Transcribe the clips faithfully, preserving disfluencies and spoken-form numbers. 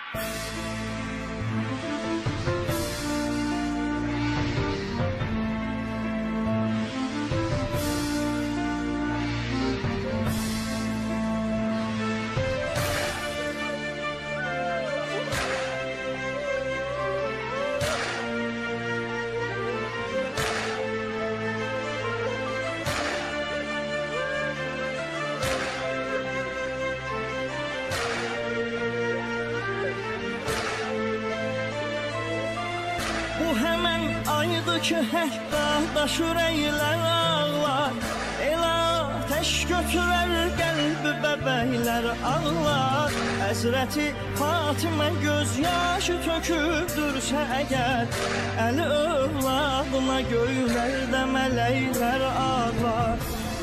Bu həmən aydı ki, hətta daşır əylər ağlar. El ateş götürər qəlbi bəbəklər ağlar. Həzrəti Fatimə göz yaşı tökürdürsə əgər, əli övladına göylərdə mələklər ağlar.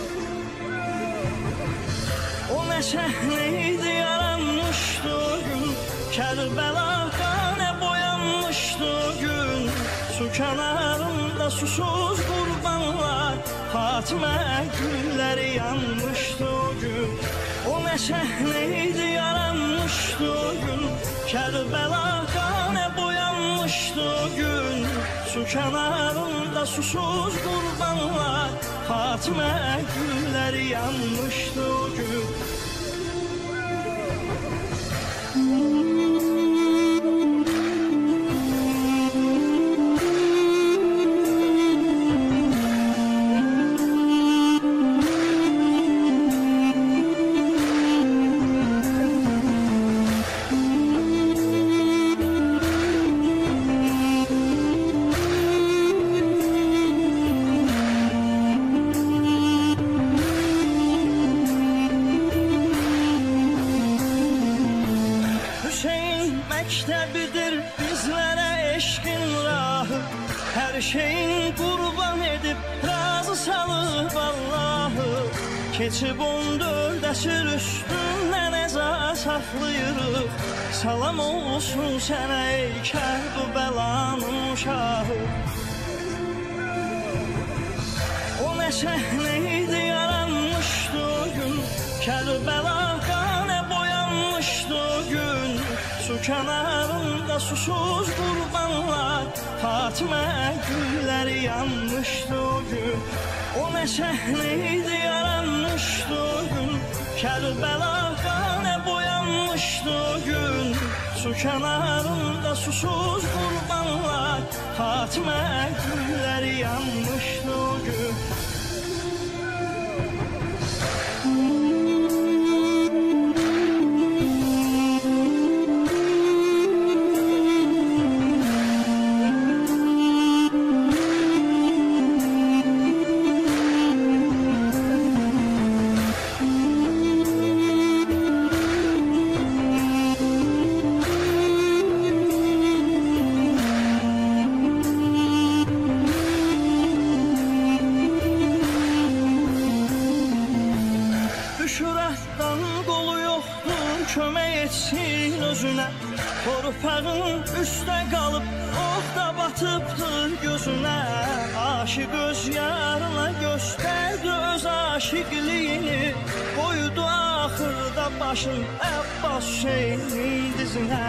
O nə səhnə idi yaranmışdı o gün, Kərbəla qanə boyanmışdı o gün. Su kənarında susuz qurbanlar, Fatimə gülləri yanmışdı o gün. O nə səhnə idi yaranmışdı o gün, Kərbəla qanə boyanmışdı o gün. Su kənarında susuz qurbanlar, Fatimə gülləri yanmışdı o gün. Məktəbidir bizlərə eşqin rahı, hər şeyin qurban edib razı salıb Allahı. Keçib on dörd əsr üstündən əza saxlayırıq, salam olsun sənə ey Kərbəlanın şahı. O nə səhnə idi yaranmışdı o gün, Kərbəla qanə boyanmışdı o gün. Su kənarında susuz qurbanlar, Fatimə gülləri yanmışdı o gün. O nə səhnə idi yaranmışdı o gün, Kərbəla qanə boyanmışdı o gün. Su kənarında susuz qurbanlar, Fatimə gülləri yanmışdı o gün. Şuraqdan qolu yoxdur, kömək etsin özünə. Torpağın üstə qalıb, ox da batıbdır gözünə. Aşıq öz yarına göstərdi öz aşiqliyini, qoydu axırda başın Əbbas Hüseynin dizinə.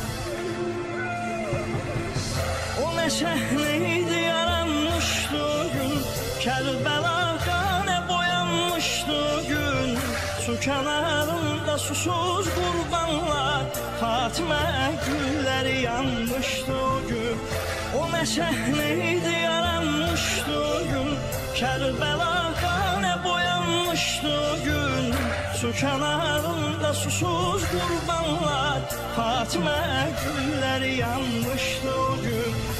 O nə səhnə idi yaranmışdı o gün, Kərbəla qanə boyanmışdı o gün. Su kənarında susuz qurbanlar, Fatimə gülləri yanmışdı o gün. O nə səhnə idi yaranmışdı o gün, Kərbəla qanə boyanmışdı o gün. Su kənarında susuz qurbanlar, Fatimə gülləri yanmışdı o gün.